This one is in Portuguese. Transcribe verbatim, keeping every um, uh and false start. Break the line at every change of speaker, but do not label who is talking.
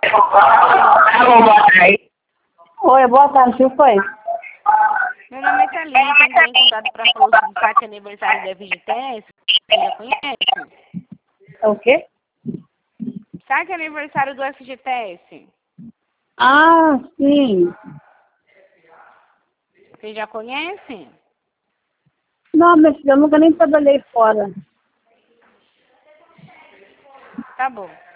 Alô, boa tarde.
Oi, boa tarde, o que foi?
Meu nome é Thalita, entrei em contato para falar sobre o site aniversário da F G T S. Você já conhece?
É o quê?
Site aniversário do F G T S.
Ah, sim.
Você já conhece?
Não, minha filha, eu nunca nem trabalhei fora.
Tá bom.